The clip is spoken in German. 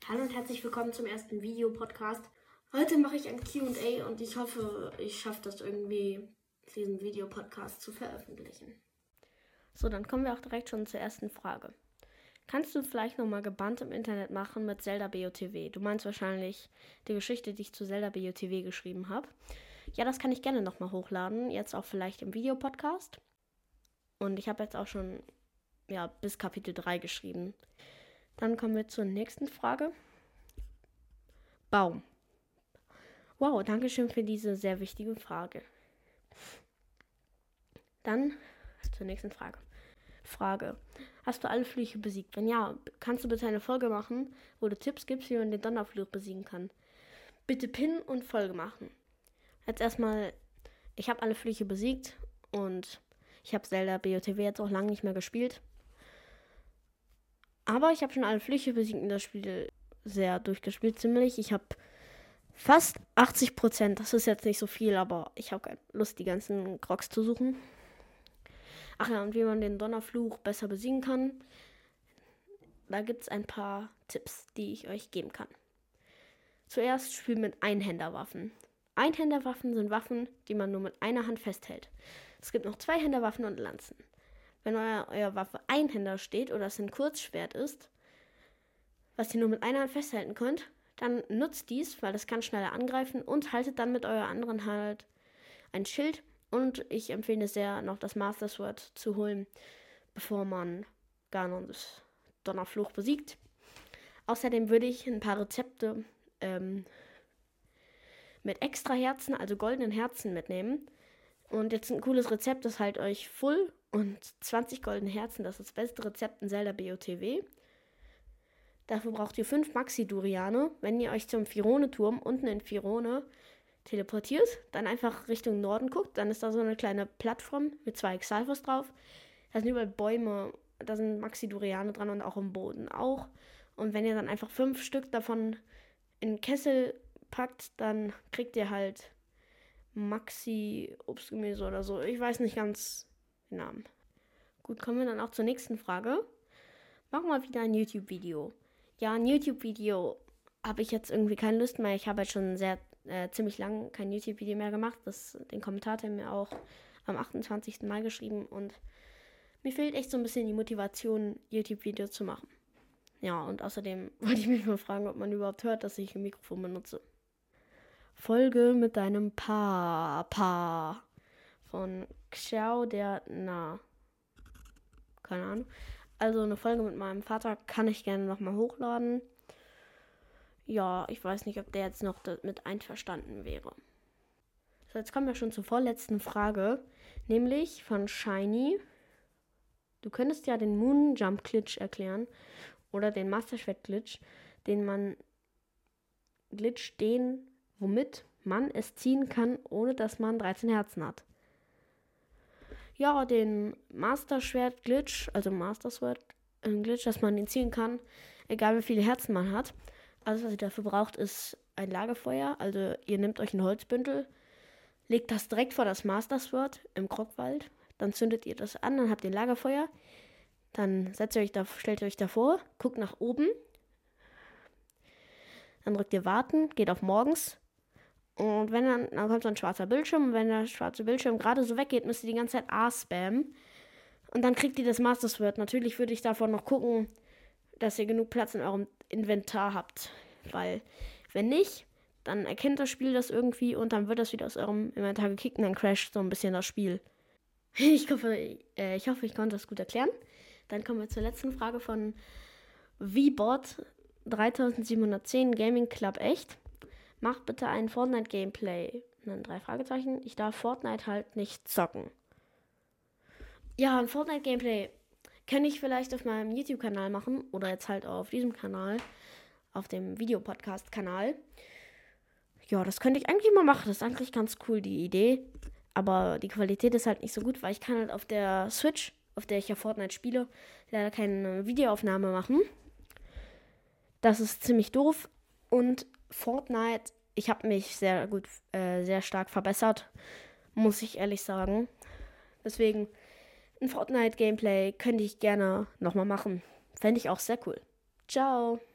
Hallo und herzlich willkommen zum ersten Videopodcast. Heute mache ich ein Q&A und ich hoffe, ich schaffe das irgendwie, diesen Videopodcast zu veröffentlichen. So, dann kommen wir auch direkt schon zur ersten Frage. Kannst du vielleicht nochmal gebannt im Internet machen mit Zelda BOTW? Du meinst wahrscheinlich die Geschichte, die ich zu Zelda BOTW geschrieben habe. Ja, das kann ich gerne nochmal hochladen, jetzt auch vielleicht im Videopodcast. Und ich habe jetzt auch schon bis Kapitel 3 geschrieben. Dann kommen wir zur nächsten Frage. Baum. Wow, danke schön für diese sehr wichtige Frage. Dann zur nächsten Frage. Hast du alle Flüche besiegt? Wenn ja, kannst du bitte eine Folge machen, wo du Tipps gibst, wie man den Donnerfluch besiegen kann? Bitte Pin und Folge machen. Jetzt erstmal, ich habe alle Flüche besiegt und ich habe Zelda BOTW jetzt auch lange nicht mehr gespielt. Aber ich habe schon alle Flüche besiegt und das Spiel sehr durchgespielt, ziemlich. Ich habe fast 80%, das ist jetzt nicht so viel, aber ich habe keine Lust, die ganzen Grogs zu suchen. Ach ja, und wie man den Donnerfluch besser besiegen kann, da gibt es ein paar Tipps, die ich euch geben kann. Zuerst spielt mit Einhänderwaffen. Einhänderwaffen sind Waffen, die man nur mit einer Hand festhält. Es gibt noch Zweihänderwaffen und Lanzen. Wenn euer Waffe Einhänder steht oder es ein Kurzschwert ist, was ihr nur mit einer Hand festhalten könnt, dann nutzt dies, weil das kann schneller angreifen und haltet dann mit eurer anderen Hand ein Schild. Und ich empfehle es sehr, noch das Master Sword zu holen, bevor man Ganons Donnerfluch besiegt. Außerdem würde ich ein paar Rezepte mit extra Herzen, also goldenen Herzen mitnehmen. Und jetzt ein cooles Rezept, das halt euch Full und 20 goldene Herzen. Das ist das beste Rezept in Zelda BOTW. Dafür braucht ihr 5 Maxi-Duriane. Wenn ihr euch zum Firone-Turm unten in Firone teleportiert, dann einfach Richtung Norden guckt, dann ist da so eine kleine Plattform mit 2 Xalfos drauf. Da sind überall Bäume, da sind Maxi-Duriane dran und auch im Boden auch. Und wenn ihr dann einfach 5 Stück davon in den Kessel packt, dann kriegt ihr halt Maxi-Obstgemüse oder so. Ich weiß nicht ganz den Namen. Gut, kommen wir dann auch zur nächsten Frage. Mach mal wieder ein YouTube-Video. Ja, ein YouTube-Video habe ich jetzt irgendwie keine Lust mehr. Ich habe jetzt schon ziemlich lang kein YouTube-Video mehr gemacht. Den Kommentar hat er mir auch am 28. Mai geschrieben und mir fehlt echt so ein bisschen die Motivation, YouTube-Videos zu machen. Ja, und außerdem wollte ich mich mal fragen, ob man überhaupt hört, dass ich ein Mikrofon benutze. Folge mit deinem Papa von Xiao der Na. Keine Ahnung. Also eine Folge mit meinem Vater kann ich gerne nochmal hochladen. Ja, ich weiß nicht, ob der jetzt noch damit einverstanden wäre. So, jetzt kommen wir schon zur vorletzten Frage. Nämlich von Shiny. Du könntest ja den Moon Jump Glitch erklären. Oder den Master Schwert Glitch. Womit man es ziehen kann, ohne dass man 13 Herzen hat. Ja, den Master Schwert Glitch, also Master Sword Glitch, dass man den ziehen kann, egal wie viele Herzen man hat. Alles, was ihr dafür braucht, ist ein Lagerfeuer. Also ihr nehmt euch ein Holzbündel, legt das direkt vor das Master Sword im Krogwald, dann zündet ihr das an, dann habt ihr ein Lagerfeuer, dann stellt ihr euch davor, guckt nach oben, dann drückt ihr warten, geht auf morgens. Und wenn dann kommt so ein schwarzer Bildschirm. Und wenn der schwarze Bildschirm gerade so weggeht, müsst ihr die ganze Zeit A spammen. Und dann kriegt ihr das Master Sword. Natürlich würde ich davon noch gucken, dass ihr genug Platz in eurem Inventar habt. Weil, wenn nicht, dann erkennt das Spiel das irgendwie und dann wird das wieder aus eurem Inventar gekickt und dann crasht so ein bisschen das Spiel. Ich hoffe, ich konnte das gut erklären. Dann kommen wir zur letzten Frage von VBot 3710 Gaming Club Echt. Mach bitte ein Fortnite-Gameplay. Dann 3 Fragezeichen. Ich darf Fortnite halt nicht zocken. Ja, ein Fortnite-Gameplay kann ich vielleicht auf meinem YouTube-Kanal machen. Oder jetzt halt auf diesem Kanal. Auf dem Videopodcast-Kanal. Ja, das könnte ich eigentlich mal machen. Das ist eigentlich ganz cool, die Idee. Aber die Qualität ist halt nicht so gut, weil ich kann halt auf der Switch, auf der ich ja Fortnite spiele, leider keine Videoaufnahme machen. Das ist ziemlich doof. Und Fortnite, ich habe mich sehr stark verbessert, muss ich ehrlich sagen. Deswegen, ein Fortnite-Gameplay könnte ich gerne nochmal machen. Fände ich auch sehr cool. Ciao!